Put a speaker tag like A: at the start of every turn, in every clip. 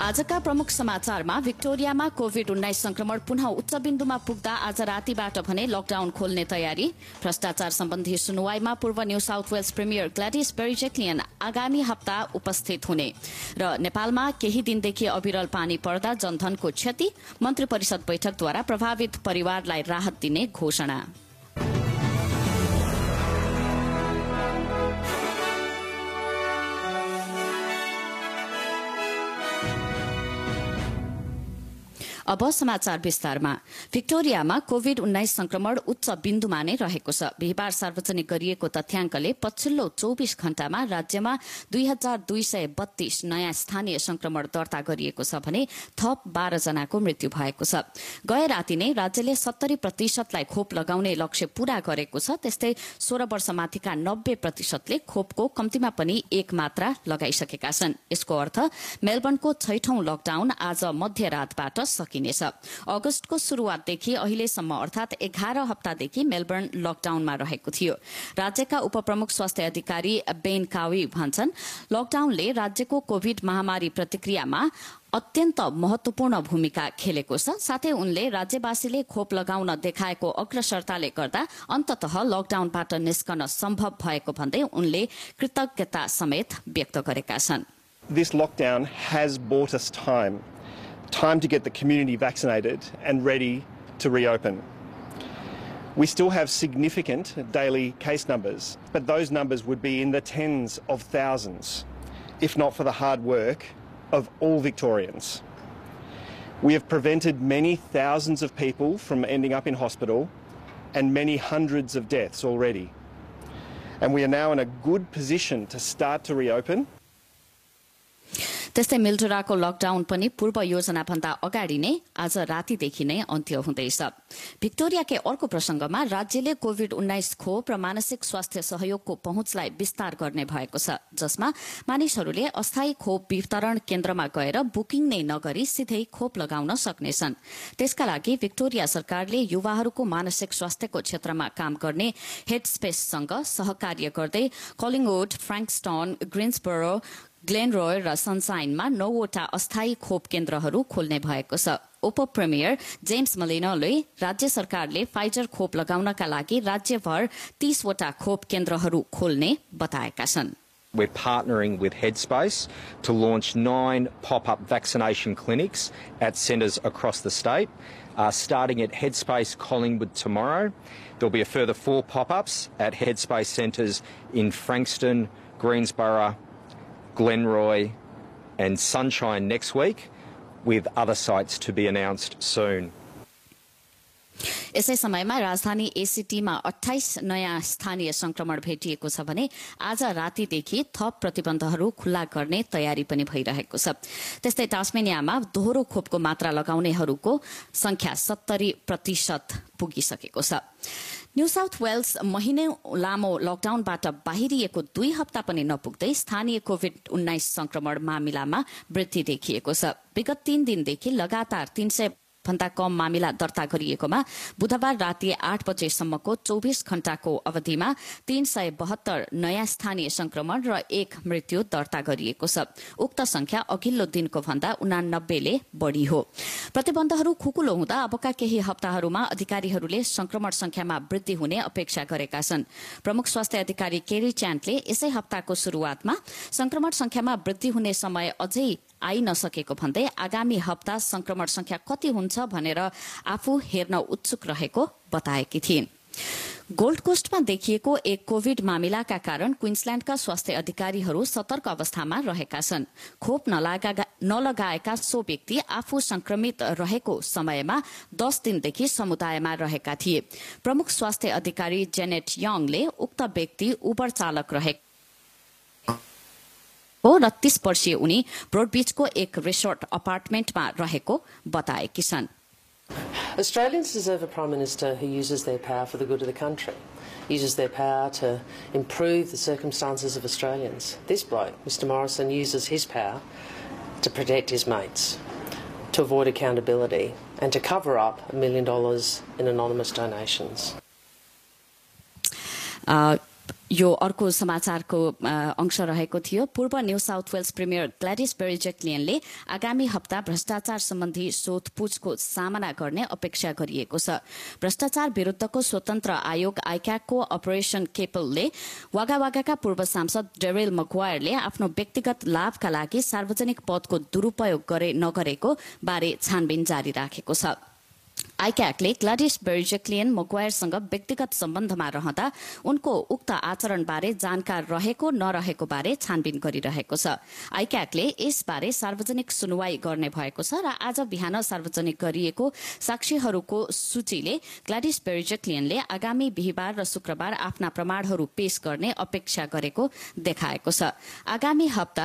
A: आजका प्रमुख समाचारमा भिक्टोरियामा कोभिड-19 संक्रमण पुनः उच्च बिन्दुमा पुग्दा आज रातिबाट भने लकडाउन खोल्ने तयारी। भ्रष्टाचार सम्बन्धी सुनवाईमा पूर्व New South Wales premier Gladys Berejiklian आगामी हप्ता उपस्थित हुने र नेपालमा केही दिनदेखि अविरल पानी पर्दा जनधनको क्षति, मन्त्री परिषद बैठकद्वारा प्रभावित परिवारलाई राहत दिने घोषणा। अब समाचार विस्तारमा। भिक्टोरियामा कोभिड-19 संक्रमण उच्च बिन्दुमा नै रहेको छ। बिहिबार सार्वजनिक गरिएको तथ्याङ्कले पछिल्लो 24 घण्टामा राज्यमा 2232 नयाँ स्थानीय संक्रमण दर्ता गरिएको छ भने थप 12 जनाको मृत्यु भएको छ। गए राति नै राज्यले 70% खोप लगाउने लक्ष्य पूरा गरेको छ। त्यस्तै 16 वर्षमाथिका 90%ले खोपको कम्तीमा पनि एक मात्रा लगाइसकेका छन्। यसको अर्थ मेलबर्नको 6औं लकडाउन आज मध्यरातबाट सकिनेछ। अगस्तको शुरूआतदेखि अहिलेसम्म अर्थात 11 हप्तादेखि मेलबर्न लकडाउनमा रहेको थियो। राज्यका उपप्रमुख स्वास्थ्य अधिकारी बेन कावी भन्छन्, लकडाउनले राज्यको कोभिड महामारी प्रतिक्रियामा अत्यन्त महत्वपूर्ण भूमिका खेलेको छ। साथै उनले राज्यवासीले खोप लगाउन देखाएको अग्रसरताले गर्दा अन्ततः लकडाउनबाट निस्कन सम्भव भएको भन्दै उनले कृतज्ञता समेत व्यक्त गरेका छन्।
B: This lockdown has bought us time to get the community vaccinated and ready to reopen. We still have significant daily case numbers, but those numbers would be in the tens of thousands, if not for the hard work of all Victorians. We have prevented many thousands of people from ending up in hospital and many hundreds of deaths already. And we are now in a good position to start to reopen.
A: त्यस्तै मिल्टुराको lockdown पनि पूर्व योजना भन्दा अगाडि नै आज रातिदेखि नै अन्त्य हुँदैछ। भिक्टोरियाकै अर्को प्रसंगमा राज्यले कोभिड-19 खोप र मानसिक स्वास्थ्य सहयोगको पहुँचलाई विस्तार गर्ने भएको छ, जसमा मानिसहरूले अस्थायी खोप वितरण केन्द्रमा गएर बुकिङ नै नगरी सिधै खोप लगाउन सक्नेछन्। त्यसका लागि भिक्टोरिया सरकारले युवाहरूको मानसिक स्वास्थ्यको क्षेत्रमा काम गर्ने हेडस्पेससँग सहकार्य गर्दै कलिङवुड, फ्र्याङ्कस्टन, ग्रिन्सबरो, ग्लेनरोय र सनसाइनमा 9वटा अस्थायी खोप केन्द्रहरू खोल्ने भएको छ। उपप्रिमियर जेम्स मलिनोले राज्य सरकारले फाइजर खोप लगाउनका लागि राज्यभर 30वटा खोप केन्द्रहरू खोल्ने बताएका छन्।
C: We're partnering with Headspace to launch 9 pop-up vaccination clinics at centres across the state, starting at Headspace Collingwood tomorrow. There'll be a further 4 pop-ups at Headspace centres in Frankston, Greensborough, Glenroy and Sunshine next week, with other sites to be announced soon.
A: यसै समयमा राजधानी एसीटीमा 28 नयाँ स्थानीय संक्रमण भेटिएको छ भने आज रातिदेखि थप प्रतिबन्धहरू खुल्ला गर्ने तयारी पनि भइरहेको छ। त्यस्तै टास्मेनियामा दोहोरो खोपको मात्रा लगाउनेहरूको संख्या 70% पुगिसकेको छ। न्यू साउथ वेल्स महिने लामो लकडाउनबाट बाहिरिएको 2 हप्ता पनि नपुग्दै स्थानीय कोभिड-19 संक्रमण मामिलामा वृद्धि देखिएको छ। विगत 3 दिनदेखि लगातार 300 भन्दा कम मामिला दर्ता गरिएकोमा बुधबार राति 8 बजेसम्मको 24 घण्टाको अवधिमा 372 नयाँ स्थानीय संक्रमण र 1 मृत्यु दर्ता गरिएको छ। उक्त संख्या अघिल्लो दिनको भन्दा 89ले बढ़ी हो। प्रतिबन्धहरू खुकुलो हुँदा अबका केही हप्ताहरूमा अधिकारीहरूले संक्रमण संख्यामा वृद्धि हुने अपेक्षा गरेका छन्। प्रमुख स्वास्थ्य अधिकारी केरी च्यान्टले यसै हप्ताको शुरूआतमा संक्रमण संख्यामा वृद्धि हुने समय अझै आई नसकेको भन्दै आगामी हप्ता संक्रमण संख्या कति हुन्छ भनेर आफू हेर्न उत्सुक रहेको बताएकी थिइन्। गोल्ड कोस्टमा देखिएको एक कोभिड मामिलाका कारण क्वीन्सल्याण्डका स्वास्थ्य अधिकारीहरू सतर्क अवस्थामा रहेका छन्। खोप नलगाएका सो व्यक्ति आफू संक्रमित रहेको समयमा 10 दिनदेखि समुदायमा रहेका थिए। प्रमुख स्वास्थ्य अधिकारी जेनेट यङले उक्त व्यक्ति उबर चालक रहेको र 30 वर्षीय उनी ब्रोडबीचको एक रिसोर्ट अपार्टमेन्टमा रहेको बताएकी छन्।
D: Australians deserve a Prime Minister who uses their power for the good of the country, uses their power to improve the circumstances of Australians. This bloke, Mr Morrison, uses his power to protect his mates, to avoid accountability and to cover up $1 million in anonymous donations.
A: यो अर्को समाचारको अंश रहेको थियो। पूर्व New South Wales premier Gladys बेरिजेक्लियनले आगामी हप्ता भ्रष्टाचार सम्बन्धी सोधपूछको सामना गर्ने अपेक्षा गरिएको छ। भ्रष्टाचार विरूद्धको स्वतन्त्र आयोग आइक्याकको अपरेशन केपलले वागावागाका पूर्व सांसद डेरेल मक्वायरले आफ्नो व्यक्तिगत लाभका लागि सार्वजनिक पदको दुरूपयोग नगरेको बारे छानबिन जारी राखेको छ। आइक्याकले ग्ल्याडिस बेरिजेक्लियन मक्वायरसँग व्यक्तिगत सम्बन्धमा रहँदा उनको उक्त आचरणबारे जानकार रहेको नरहेको बारे छानबिन गरिरहेको छ। आइक्याकले यसबारे सार्वजनिक सुनवाई गर्ने भएको छ र आज बिहान सार्वजनिक गरिएको साक्षीहरूको सूचीले ग्ल्याडिस बेरिजेक्लियनले आगामी बिहीबार र शुक्रबार आफ्ना प्रमाणहरू पेश गर्ने अपेक्षा गरेको देखाएको छ। आगामी हप्ता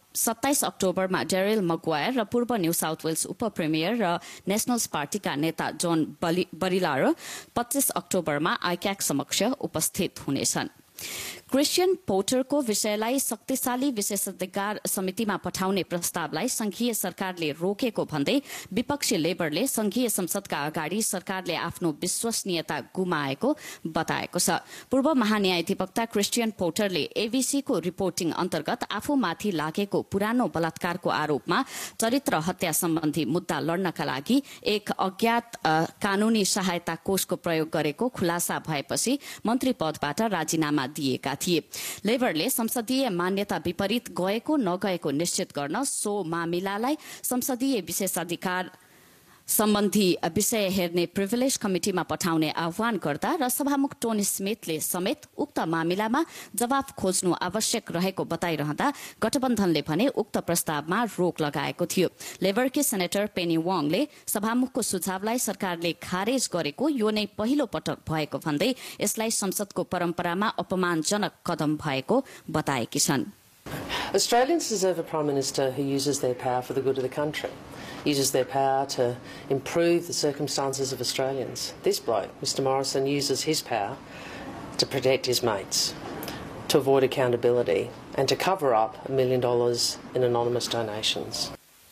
A: 27 अक्टोबरमा डेरेल मक्वायर र पूर्व न्यू साउथ वेल्स उपप्रिमियर र नेशनल्स पार्टीका नेता जोन बरिलार 25 अक्टोबरमा आइक्याक समक्ष उपस्थित हुनेछन्। क्रिस्चियन पोर्टरको विषयलाई शक्तिशाली विशेषाधिकार समितिमा पठाउने प्रस्तावलाई संघीय सरकारले रोकेको भन्दै विपक्षी लेबरले संघीय संसदका अगाडि सरकारले आफ्नो विश्वसनीयता गुमाएको बताएको छ। पूर्व महान्यायाधिवक्ता क्रिस्चियन पोर्टरले एबीसीको रिपोर्टिङ अन्तर्गत आफूमाथि लागेको पुरानो बलात्कारको आरोपमा चरित्र हत्या सम्बन्धी मुद्दा लड्नका लागि एक अज्ञात कानूनी सहायता कोषको प्रयोग गरेको खुलासा भएपछि मन्त्री पदबाट राजीनामा दिएका थिए। लेबरले संसदीय मान्यता विपरीत गएको नगएको निश्चित गर्न सो मामिलालाई संसदीय विशेषाधिकार सम्बन्धी विषय हेर्ने प्रिभिलेज कमिटिमा पठाउने आह्वान गर्दा र सभामुख टोनी स्मिथले समेत उक्त मामिलामा जवाफ खोज्नु आवश्यक रहेको बताइरहँदा गठबन्धनले भने उक्त प्रस्तावमा रोक लगाएको थियो। लेबरकी सेनेटर पेनी वाङले सभामुखको सुझावलाई सरकारले खारेज गरेको यो नै पहिलो पटक भएको भन्दै यसलाई संसदको परम्परामा अपमानजनक कदम भएको बताएकी छन्।
D: Australians deserve a Prime Minister who uses their power for the good of the country, uses their power to improve the circumstances of Australians. This bloke, Mr Morrison, uses his power to protect his mates, to avoid accountability and to cover up $1 million in anonymous donations.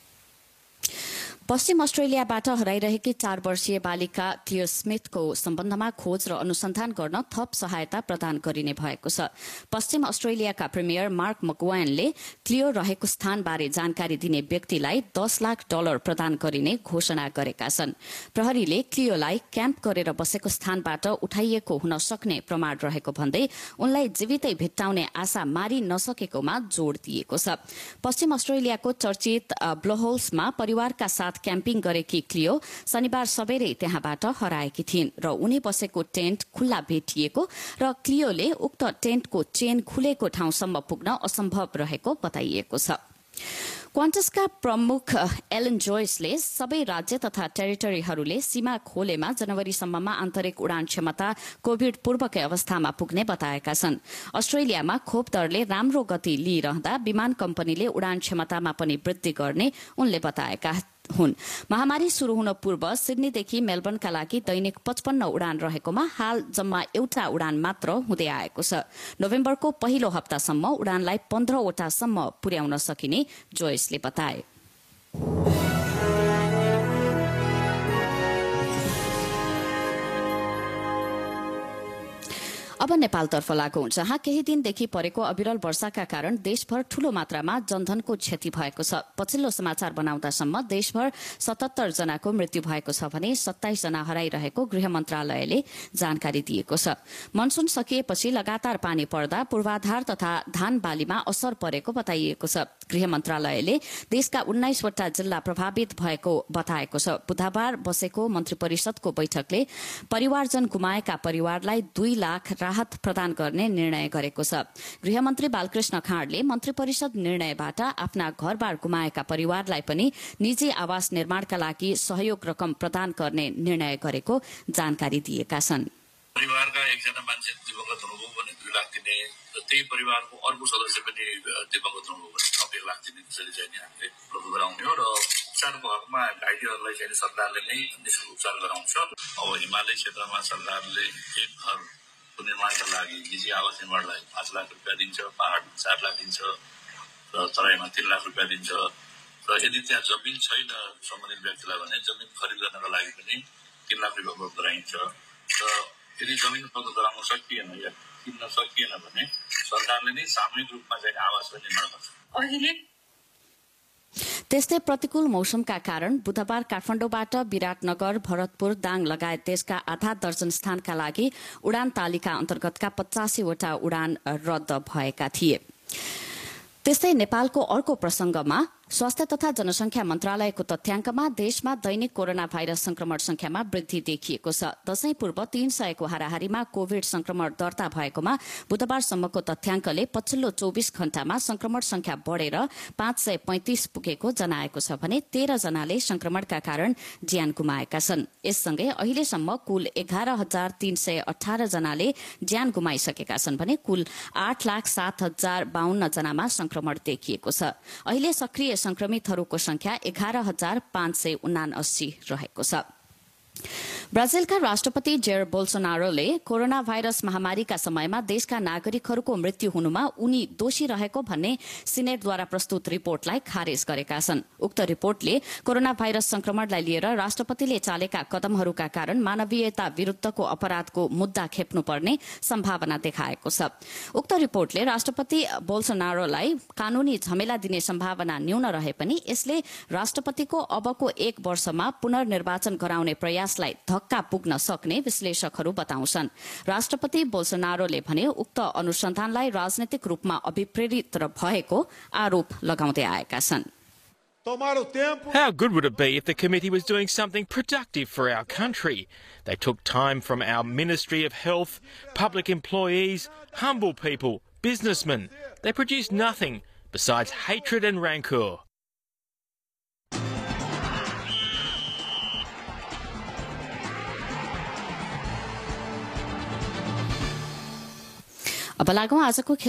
A: पश्चिम अस्ट्रेलियाबाट हराइरहेकी 4 वर्षीय बालिका Clio स्मिथको सम्बन्धमा खोज र अनुसन्धान गर्न थप सहायता प्रदान गरिने भएको छ। पश्चिम अस्ट्रेलियाका प्रिमियर मार्क मक्वायनले क्लियो रहेको स्थानबारे जानकारी दिने व्यक्तिलाई $10 लाख प्रदान गरिने घोषणा गरेका छन्। प्रहरीले क्लियोलाई क्याम्प गरेर बसेको स्थानबाट उठाइएको हुन सक्ने प्रमाण रहेको भन्दै उनलाई जीवितै भेट्टाउने आशा मारि नसकेकोमा जोड़ दिएको छ। पश्चिम अस्ट्रेलियाको चर्चित ब्लोहोल्समा परिवारका साथ क्याम्पिङ गरेकी क्लियो शनिबार सबेरै त्यहाँबाट हराएकी थिइन् र उनी बसेको टेन्ट खुल्ला भेटिएको र क्लियोले उक्त टेन्टको चेन खुलेको ठाउँसम्म पुग्न असम्भव रहेको बताइएको छ। क्वान्टसका प्रमुख एलन जोइसले सबै राज्य तथा टेरिटरीहरूले सीमा खोलेमा जनवरीसम्ममा आन्तरिक उडान क्षमता कोभिड पूर्वकै अवस्थामा पुग्ने बताएका छन्। अस्ट्रेलियामा खोप दरले राम्रो गति लिइरहँदा विमान कम्पनीले उडान क्षमतामा पनि वृद्धि गर्ने उनले बताएका हुन्। महामारी शुरू हुन पूर्व सिडनीदेखि मेलबर्नका लागि दैनिक 55 उडान रहेकोमा हाल जम्मा एउटा उडान मात्र हुँदै आएको छ। नोभेम्बरको पहिलो हप्तासम्म उडानलाई 15 वटासम्म पुर्याउन सकिने जोइसले बताए। अब नेपालतर्फ लागौं, जहाँ केही दिनदेखि परेको अविरल वर्षाका कारण देशभर ठूलो मात्रामा जनधनको क्षति भएको छ। पछिल्लो समाचार बनाउँदासम्म देशभर 77 जनाको मृत्यु भएको छ भने 27 जना हराइरहेको गृह मन्त्रालयले जानकारी दिएको छ। मनसून सकिएपछि लगातार पानी पर्दा पूर्वाधार तथा धान बालीमा असर परेको बताइएको छ। गृह मन्त्रालयले देशका 19 वटा जिल्ला प्रभावित भएको बताएको छ। बुधबार बसेको मन्त्री परिषदको बैठकले परिवारजन गुमाएका परिवारलाई 2 लाख राहत प्रदान गर्ने निर्णय गरेको छ। गृहमन्त्री बालकृष्ण खाँडले मन्त्री परिषद निर्णयबाट आफ्ना घरबार गुमाएका परिवारलाई पनि निजी आवास निर्माणका लागि सहयोग रकम प्रदान गर्ने निर्णय गरेको जानकारी दिएका छन्।
E: परिवारका एकजना मान्छे दिवंगत हुनुभयो भने 2 लाख दिने, त्यही परिवारको अर्को सदस्य पनि दिवंगत हुनुभयो भने 1 लाख दिने, त्यसरी चाहिँ हामीले उपलब्ध गराउने हो र उपचारको हकमा घाइतेहरूलाई चाहिँ सरकारले नै निःशुल्क उपचार गराउँछ। अब हिमालय क्षेत्रमा सरकारले एक घर निर्माणका लागि निजी आवास निर्माणलाई 5 लाख रुपियाँ दिन्छ, पहाडमा 4 लाख दिन्छ र तराईमा 3 लाख रुपियाँ दिन्छ र यदि त्यहाँ जमिन छैन सम्बन्धित व्यक्तिलाई भने जमिन खरिद गर्नका लागि पनि 3 लाख रुपियाँ उपलब्ध गराइन्छ र यदि जमिन उपलब्ध गराउन सकिएन या किन्न सकिएन भने सरकारले नै सामूहिक रूपमा चाहिँ आवासको निर्माण गर्छ। अहिले
A: त्यस्तै प्रतिकूल मौसमका कारण बुधबार काठमाडौँबाट विराटनगर, भरतपुर, दाङ लगायत देशका आधा दर्जन स्थानका लागि उडान तालिका अन्तर्गतका 85 वटा उडान रद्द भएका थिए। त्यस्तै नेपालको अर्को प्रसंगमा स्वास्थ्य तथा जनसंख्या मन्त्रालयको तथ्याङ्कमा देशमा दैनिक कोरोना भाइरस संक्रमण संख्यामा वृद्धि देखिएको छ। दशैं पूर्व 300 को हाराहारीमा कोविड संक्रमण दर्ता भएकोमा बुधबारसम्मको तथ्याङ्कले पछिल्लो 24 घण्टामा संक्रमण संख्या बढ़ेर 535 पुगेको जनाएको छ भने 13 जनाले संक्रमणका कारण ज्यान गुमाएका छन्। यससँगै अहिलेसम्म कुल 11,318 जनाले ज्यान गुमाइसकेका छन् भने कुल 8,07,052 जनामा संक्रमण देखिएको छ। अहिले सक्रिय संक्रमितहरूको संख्या 11,579 रहेको छ। ब्राजिलका राष्ट्रपति जेयर बोल्सोनारोले कोरोना भाइरस महामारीका समयमा देशका नागरिकहरूको मृत्यु हुनुमा उनी दोषी रहेको भन्ने सिनेटद्वारा प्रस्तुत रिपोर्टलाई खारेज गरेका छन्। उक्त रिपोर्टले कोरोना भाइरस संक्रमणलाई लिएर राष्ट्रपतिले चालेका कदमहरूका कारण मानवीयता विरूद्धको अपराधको मुद्दा खेप्नुपर्ने सम्भावना देखाएको छ। उक्त रिपोर्टले राष्ट्रपति बोल्सोनारोलाई कानूनी झमेला दिने सम्भावना न्यून रहे पनि यसले राष्ट्रपतिको अबको 1 वर्षमा पुनर्निर्वाचन गराउने प्रयासलाई धक्का पुग्न सक्ने विश्लेषकहरू बताउँछन्। राष्ट्रपति बोल्सोनारोले भने उक्त अनुसन्धानलाई राजनैतिक रूपमा अभिप्रेरित भएको आरोप लगाउँदै आएका छन्।
F: How good would it be if the committee was doing something productive for our country? They took time from our Ministry of Health, public employees, humble people, businessmen. They produced nothing besides hatred and rancour.
A: अब लागौं आजको